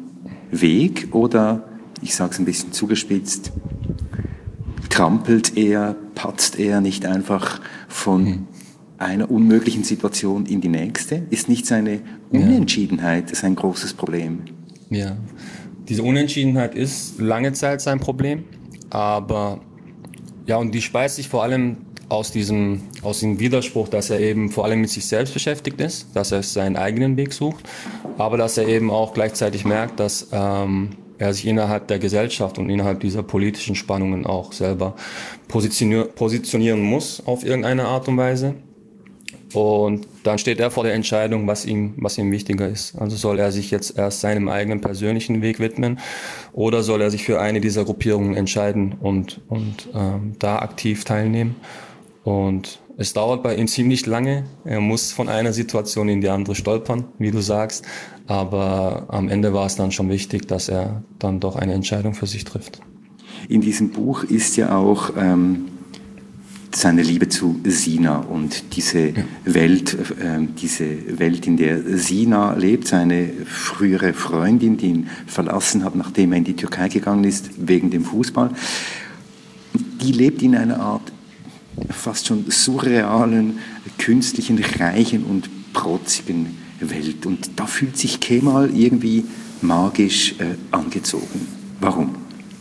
Weg? Oder, ich sage es ein bisschen zugespitzt, trampelt er patzt er nicht einfach von hm. einer unmöglichen Situation in die nächste? Ist nicht seine Unentschiedenheit sein großes Problem? Ja, diese Unentschiedenheit ist lange Zeit sein Problem, aber ja, und die speist sich vor allem aus diesem, aus dem Widerspruch, dass er eben vor allem mit sich selbst beschäftigt ist, dass er seinen eigenen Weg sucht, aber dass er eben auch gleichzeitig merkt, dass ähm, er sich innerhalb der Gesellschaft und innerhalb dieser politischen Spannungen auch selber positionier- positionieren muss auf irgendeine Art und Weise. Und dann steht er vor der Entscheidung, was ihm, was ihm wichtiger ist. Also soll er sich jetzt erst seinem eigenen persönlichen Weg widmen oder soll er sich für eine dieser Gruppierungen entscheiden und, und ähm, da aktiv teilnehmen. Und es dauert bei ihm ziemlich lange. Er muss von einer Situation in die andere stolpern, wie du sagst. Aber am Ende war es dann schon wichtig, dass er dann doch eine Entscheidung für sich trifft. In diesem Buch ist ja auch ähm, seine Liebe zu Sina und diese ja. Welt, äh, diese Welt, in der Sina lebt, seine frühere Freundin, die ihn verlassen hat, nachdem er in die Türkei gegangen ist, wegen dem Fußball. Die lebt in einer Art fast schon surrealen, künstlichen, reichen und protzigen Welt. Und da fühlt sich Kemal irgendwie magisch äh, angezogen. Warum?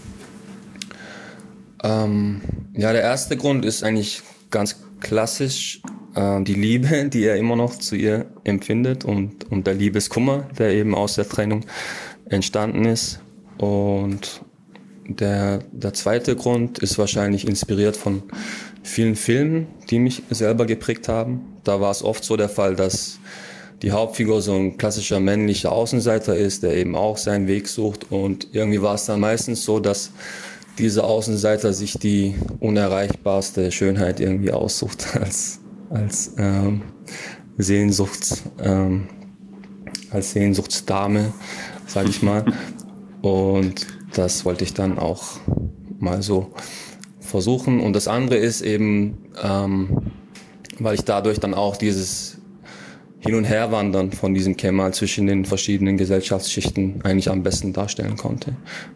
Ähm, ja, der erste Grund ist eigentlich ganz klassisch äh, die Liebe, die er immer noch zu ihr empfindet und, und der Liebeskummer, der eben aus der Trennung entstanden ist. Und der, der zweite Grund ist wahrscheinlich inspiriert von vielen Filmen, die mich selber geprägt haben. Da war es oft so der Fall, dass die Hauptfigur so ein klassischer männlicher Außenseiter ist, der eben auch seinen Weg sucht. Und irgendwie war es dann meistens so, dass dieser Außenseiter sich die unerreichbarste Schönheit irgendwie aussucht als, als, ähm, Sehnsuchts, ähm, als Sehnsuchtsdame, sage ich mal. Und das wollte ich dann auch mal so versuchen. Und das andere ist eben, ähm, weil ich dadurch dann auch dieses Hin- und Herwandern von diesem Kemal zwischen den verschiedenen Gesellschaftsschichten eigentlich am besten darstellen konnte.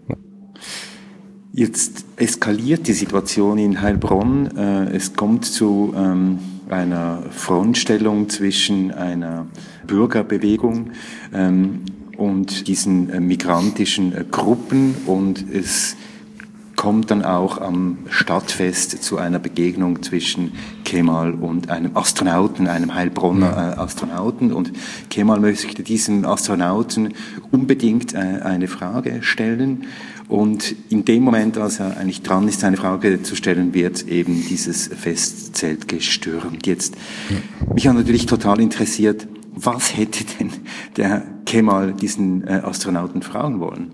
Jetzt eskaliert die Situation in Heilbronn. Es kommt zu ähm, einer Frontstellung zwischen einer Bürgerbewegung ähm, und diesen äh, migrantischen äh, Gruppen, und es kommt dann auch am Stadtfest zu einer Begegnung zwischen Kemal und einem Astronauten, einem Heilbronner äh, Astronauten. Und Kemal möchte diesem Astronauten unbedingt äh, eine Frage stellen. Und in dem Moment, als er eigentlich dran ist, eine Frage zu stellen, wird eben dieses Festzelt gestürmt. Jetzt, mich hat natürlich total interessiert, was hätte denn der Kemal diesen äh, Astronauten fragen wollen?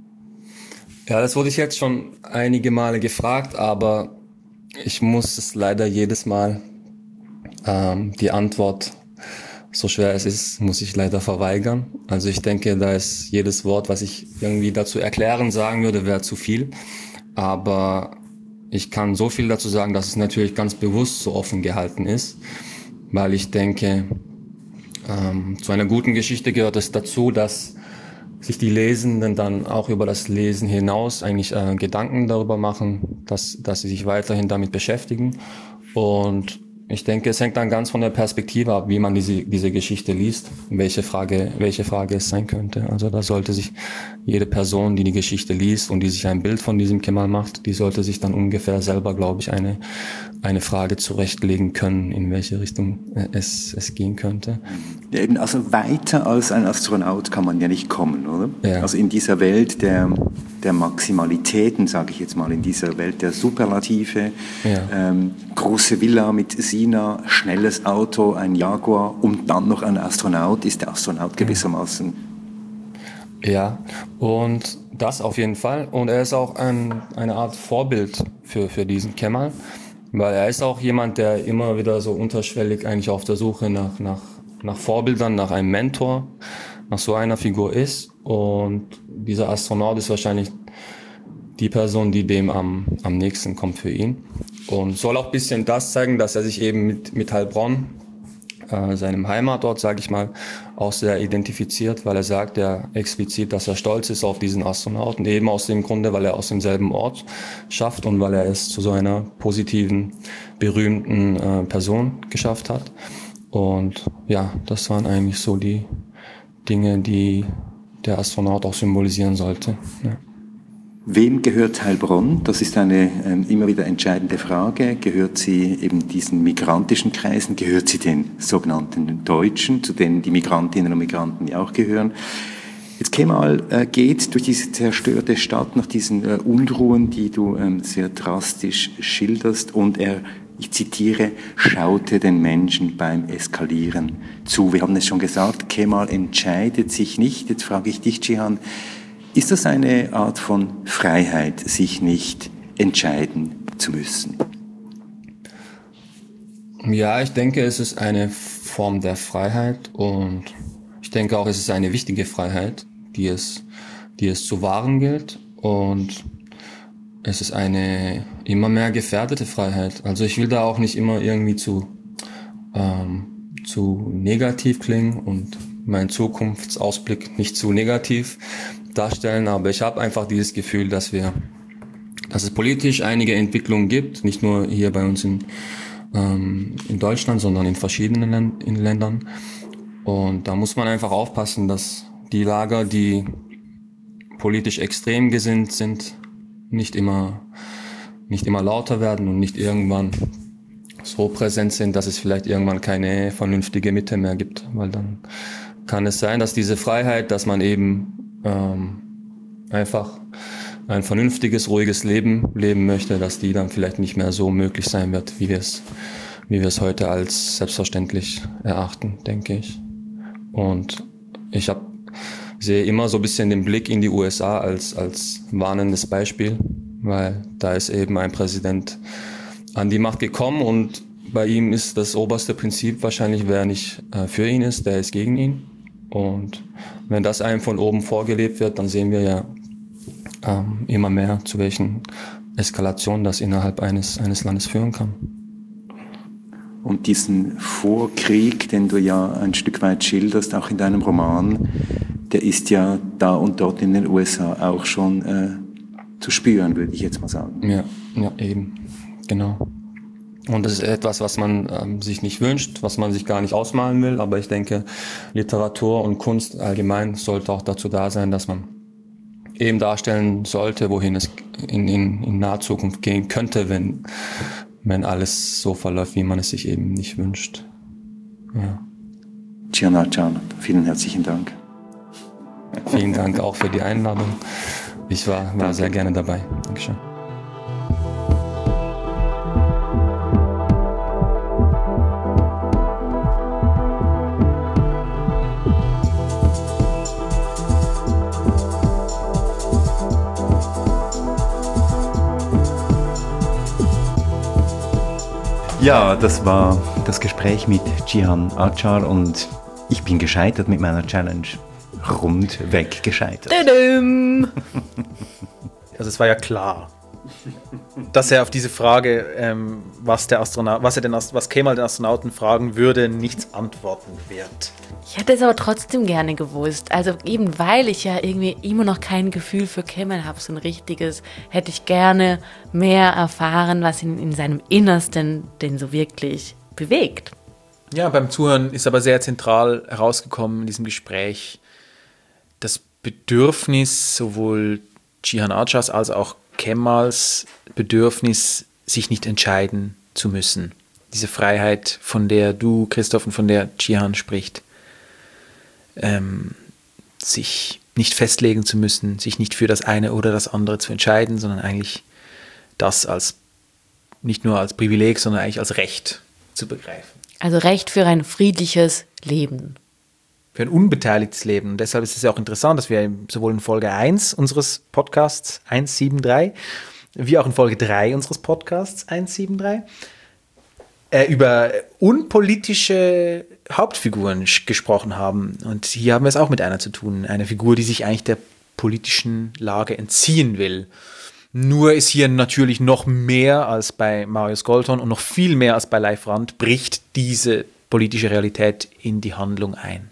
Ja, das wurde ich jetzt schon einige Male gefragt, aber ich muss es leider jedes Mal, ähm, die Antwort, so schwer es ist, muss ich leider verweigern. Also ich denke, da ist jedes Wort, was ich irgendwie dazu erklären sagen würde, wäre zu viel. Aber ich kann so viel dazu sagen, dass es natürlich ganz bewusst so offen gehalten ist, weil ich denke, ähm, zu einer guten Geschichte gehört es dazu, dass sich die Lesenden dann auch über das Lesen hinaus eigentlich äh, Gedanken darüber machen, dass, dass sie sich weiterhin damit beschäftigen. Und ich denke, es hängt dann ganz von der Perspektive ab, wie man diese, diese Geschichte liest, welche Frage, welche Frage es sein könnte. Also da sollte sich jede Person, die die Geschichte liest und die sich ein Bild von diesem Kemal macht, die sollte sich dann ungefähr selber, glaube ich, eine, eine Frage zurechtlegen können, in welche Richtung es, es gehen könnte. Ja, eben, also weiter als ein Astronaut kann man ja nicht kommen, oder? Ja. Also in dieser Welt der, der Maximalitäten, sage ich jetzt mal, in dieser Welt der Superlative, ja. ähm, große Villa mit Sina, schnelles Auto, ein Jaguar und dann noch ein Astronaut, ist der Astronaut gewissermaßen. Ja, und das auf jeden Fall. Und er ist auch ein, eine Art Vorbild für, für diesen Kemal, weil er ist auch jemand, der immer wieder so unterschwellig eigentlich auf der Suche nach, nach, nach Vorbildern, nach einem Mentor, nach so einer Figur ist. Und dieser Astronaut ist wahrscheinlich die Person, die dem am, am nächsten kommt für ihn. Und soll auch ein bisschen das zeigen, dass er sich eben mit, mit Heilbronn äh, seinem Heimatort, sage ich mal, auch sehr identifiziert, weil er sagt ja explizit, dass er stolz ist auf diesen Astronauten, eben aus dem Grunde, weil er aus demselben Ort schafft und weil er es zu so einer positiven, berühmten äh, Person geschafft hat. Und ja, das waren eigentlich so die Dinge, die der Astronaut auch symbolisieren sollte. Ja. Wem gehört Heilbronn? Das ist eine ähm, immer wieder entscheidende Frage. Gehört sie eben diesen migrantischen Kreisen? Gehört sie den sogenannten Deutschen, zu denen die Migrantinnen und Migranten ja auch gehören? Jetzt Kemal äh, geht durch diese zerstörte Stadt nach diesen äh, Unruhen, die du ähm, sehr drastisch schilderst, und er, ich zitiere, schaute den Menschen beim Eskalieren zu. Wir haben es schon gesagt, Kemal entscheidet sich nicht. Jetzt frage ich dich, Cihan, ist das eine Art von Freiheit, sich nicht entscheiden zu müssen? Ja, ich denke, es ist eine Form der Freiheit und ich denke auch, es ist eine wichtige Freiheit, die es, die es zu wahren gilt, und es ist eine immer mehr gefährdete Freiheit. Also ich will da auch nicht immer irgendwie zu, ähm, zu negativ klingen und meinen Zukunftsausblick nicht zu negativ darstellen, aber ich habe einfach dieses Gefühl, dass wir, dass es politisch einige Entwicklungen gibt, nicht nur hier bei uns in, ähm, in Deutschland, sondern in verschiedenen Län- in Ländern. Und da muss man einfach aufpassen, dass die Lager, die politisch extrem gesinnt sind, nicht immer, nicht immer lauter werden und nicht irgendwann so präsent sind, dass es vielleicht irgendwann keine vernünftige Mitte mehr gibt, weil dann kann es sein, dass diese Freiheit, dass man eben ähm, einfach ein vernünftiges, ruhiges Leben leben möchte, dass die dann vielleicht nicht mehr so möglich sein wird, wie wir es, wie wir es heute als selbstverständlich erachten, denke ich. Und ich hab, sehe immer so ein bisschen den Blick in die U S A als, als warnendes Beispiel, weil da ist eben ein Präsident an die Macht gekommen und bei ihm ist das oberste Prinzip wahrscheinlich, wer nicht äh, für ihn ist, der ist gegen ihn. Und wenn das einem von oben vorgelebt wird, dann sehen wir ja ähm, immer mehr, zu welchen Eskalationen das innerhalb eines, eines Landes führen kann. Und diesen Vorkrieg, den du ja ein Stück weit schilderst, auch in deinem Roman, der ist ja da und dort in den U S A auch schon äh, zu spüren, würde ich jetzt mal sagen. Ja, ja, eben, genau. Und das ist etwas, was man ähm, sich nicht wünscht, was man sich gar nicht ausmalen will. Aber ich denke, Literatur und Kunst allgemein sollte auch dazu da sein, dass man eben darstellen sollte, wohin es in, in, in naher Zukunft gehen könnte, wenn, wenn alles so verläuft, wie man es sich eben nicht wünscht. Ja. Cihan Arcar, vielen herzlichen Dank. Vielen Dank auch für die Einladung. Ich war, war sehr gerne dabei. Dankeschön. Ja, das war das Gespräch mit Cihan Arcar und ich bin gescheitert mit meiner Challenge. Rundweg gescheitert. Tudum. Also es war ja klar, dass er auf diese Frage, ähm, was der Astronaut, was er den, was Kemal den Astronauten fragen würde, nichts antworten wird. Ich hätte es aber trotzdem gerne gewusst. Also eben weil ich ja irgendwie immer noch kein Gefühl für Kemal habe, so ein richtiges, hätte ich gerne mehr erfahren, was ihn in seinem Innersten denn so wirklich bewegt. Ja, beim Zuhören ist aber sehr zentral herausgekommen in diesem Gespräch das Bedürfnis, sowohl Cihan Arcars als auch Kemals Bedürfnis, sich nicht entscheiden zu müssen. Diese Freiheit, von der du, Christoph, und von der Cihan spricht, ähm, sich nicht festlegen zu müssen, sich nicht für das eine oder das andere zu entscheiden, sondern eigentlich das als nicht nur als Privileg, sondern eigentlich als Recht zu begreifen. Also Recht für ein friedliches Leben. Für ein unbeteiligtes Leben. Und deshalb ist es ja auch interessant, dass wir sowohl in Folge eins unseres Podcasts eins sieben drei, wie auch in Folge drei unseres Podcasts eins sieben drei äh, über unpolitische Hauptfiguren gesprochen haben. Und hier haben wir es auch mit einer zu tun. Eine Figur, die sich eigentlich der politischen Lage entziehen will. Nur ist hier natürlich noch mehr als bei Marius Goldhorn und noch viel mehr als bei Leif Rand bricht diese politische Realität in die Handlung ein.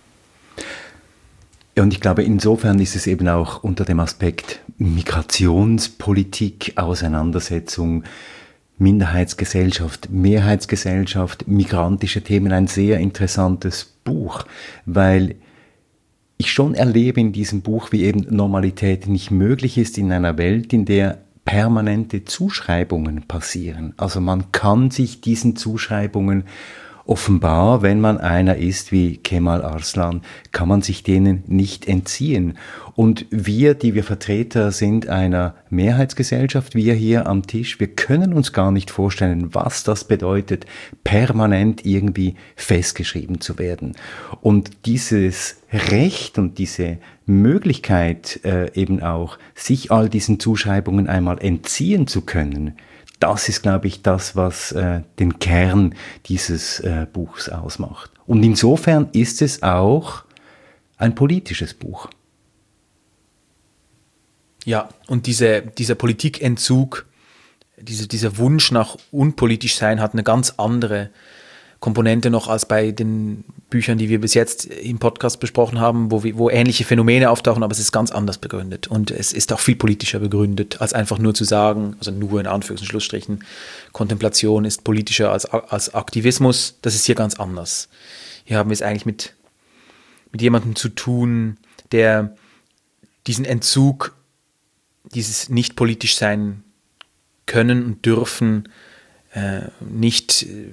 Ja, und ich glaube, insofern ist es eben auch unter dem Aspekt Migrationspolitik, Auseinandersetzung, Minderheitsgesellschaft, Mehrheitsgesellschaft, migrantische Themen ein sehr interessantes Buch, weil ich schon erlebe in diesem Buch, wie eben Normalität nicht möglich ist in einer Welt, in der permanente Zuschreibungen passieren. Also man kann sich diesen Zuschreibungen offenbar, wenn man einer ist wie Kemal Arslan, kann man sich denen nicht entziehen. Und wir, die wir Vertreter sind einer Mehrheitsgesellschaft, wir hier am Tisch, wir können uns gar nicht vorstellen, was das bedeutet, permanent irgendwie festgeschrieben zu werden. Und dieses Recht und diese Möglichkeit äh, eben auch, sich all diesen Zuschreibungen einmal entziehen zu können, das ist, glaube ich, das, was äh, den Kern dieses äh, Buchs ausmacht. Und insofern ist es auch ein politisches Buch. Ja, und diese, dieser Politikentzug, diese, dieser Wunsch nach unpolitisch sein hat eine ganz andere Komponente noch als bei den Büchern, die wir bis jetzt im Podcast besprochen haben, wo, wir, wo ähnliche Phänomene auftauchen, aber es ist ganz anders begründet. Und es ist auch viel politischer begründet, als einfach nur zu sagen, also nur in Anführungs- und Schlussstrichen, Kontemplation ist politischer als, als Aktivismus. Das ist hier ganz anders. Hier haben wir es eigentlich mit, mit jemandem zu tun, der diesen Entzug, dieses nicht politisch sein können und dürfen, äh, nicht äh,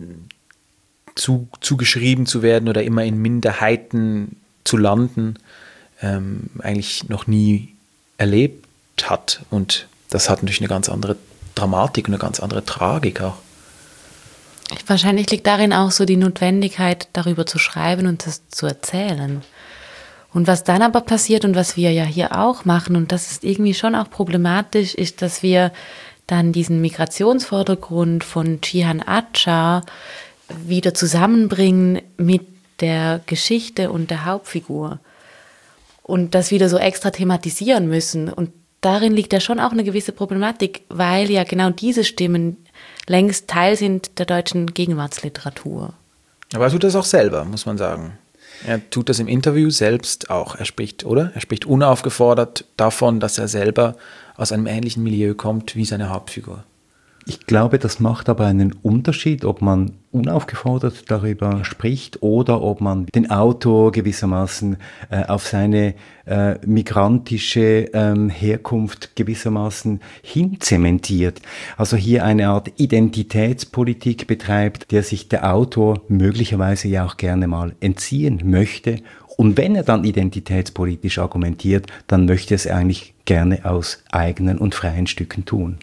zu, zugeschrieben zu werden oder immer in Minderheiten zu landen, ähm, eigentlich noch nie erlebt hat. Und das hat natürlich eine ganz andere Dramatik und eine ganz andere Tragik auch. Wahrscheinlich liegt darin auch so die Notwendigkeit, darüber zu schreiben und das zu erzählen. Und was dann aber passiert und was wir ja hier auch machen, und das ist irgendwie schon auch problematisch, ist, dass wir dann diesen Migrationsvordergrund von Cihan Acar wieder zusammenbringen mit der Geschichte und der Hauptfigur und das wieder so extra thematisieren müssen. Und darin liegt ja schon auch eine gewisse Problematik, weil ja genau diese Stimmen längst Teil sind der deutschen Gegenwartsliteratur. Aber er tut das auch selber, muss man sagen. Er tut das im Interview selbst auch. Er spricht, oder? Er spricht unaufgefordert davon, dass er selber aus einem ähnlichen Milieu kommt wie seine Hauptfigur. Ich glaube, das macht aber einen Unterschied, ob man unaufgefordert darüber spricht oder ob man den Autor gewissermaßen äh, auf seine äh, migrantische ähm, Herkunft gewissermaßen hinzementiert. Also hier eine Art Identitätspolitik betreibt, der sich der Autor möglicherweise ja auch gerne mal entziehen möchte. Und wenn er dann identitätspolitisch argumentiert, dann möchte er es eigentlich gerne aus eigenen und freien Stücken tun.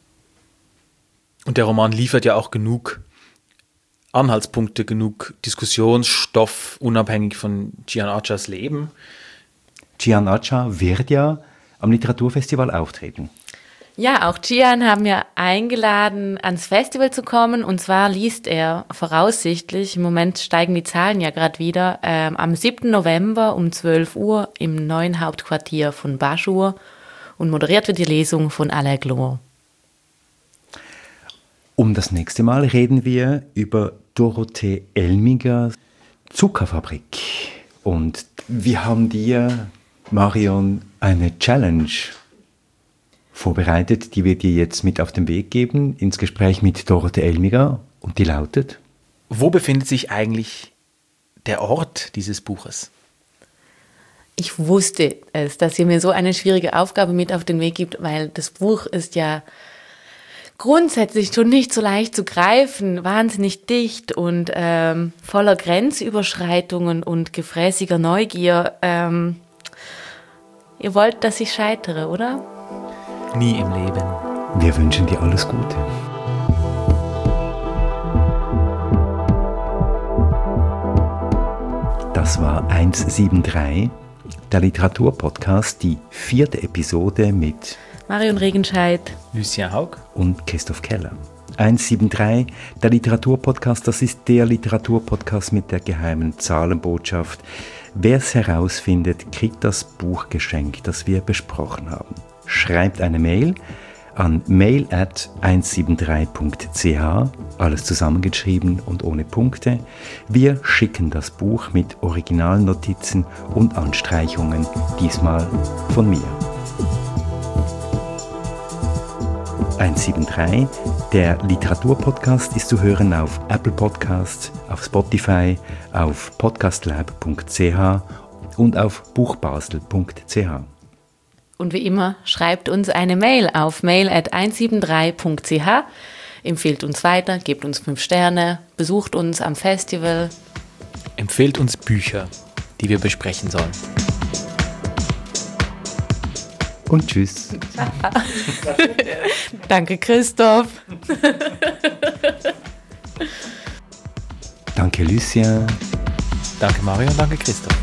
Und der Roman liefert ja auch genug Anhaltspunkte, genug Diskussionsstoff, unabhängig von Cihan Acars Leben. Cihan Acar wird ja am Literaturfestival auftreten. Ja, auch Cihan haben wir eingeladen, ans Festival zu kommen. Und zwar liest er voraussichtlich, im Moment steigen die Zahlen ja gerade wieder, ähm, am siebten November um zwölf Uhr im neuen Hauptquartier von Baschur. Und moderiert wird die Lesung von Alain Glor. Um das nächste Mal reden wir über Dorothee Elmiger Zuckerfabrik. Und wir haben dir, Marion, eine Challenge vorbereitet, die wir dir jetzt mit auf den Weg geben, ins Gespräch mit Dorothee Elmiger. Und die lautet: Wo befindet sich eigentlich der Ort dieses Buches? Ich wusste es, dass ihr mir so eine schwierige Aufgabe mit auf den Weg gibt, weil das Buch ist ja grundsätzlich schon nicht so leicht zu greifen, wahnsinnig dicht und ähm, voller Grenzüberschreitungen und gefräßiger Neugier. Ähm, ihr wollt, dass ich scheitere, oder? Nie im Leben. Wir wünschen dir alles Gute. Das war hundertdreiundsiebzig, der Literaturpodcast, die vierte Episode mit Marion Regenscheid, Lucien Haug und Christoph Keller. hundertdreiundsiebzig, der Literaturpodcast, das ist der Literaturpodcast mit der geheimen Zahlenbotschaft. Wer es herausfindet, kriegt das Buch geschenkt, das wir besprochen haben. Schreibt eine Mail an mail at hundertdreiundsiebzig punkt c h, alles zusammengeschrieben und ohne Punkte. Wir schicken das Buch mit Originalnotizen und Anstreichungen, diesmal von mir. hundertdreiundsiebzig, der Literaturpodcast, ist zu hören auf Apple Podcasts, auf Spotify, auf podcastlab punkt c h und auf buchbasel punkt c h. Und wie immer, schreibt uns eine Mail auf mail at hundertdreiundsiebzig punkt c h, empfehlt uns weiter, gebt uns fünf Sterne, besucht uns am Festival. Empfehlt uns Bücher, die wir besprechen sollen. Und tschüss. Danke, Christoph. Danke, Lucien. Danke, Mario, und danke, Christoph.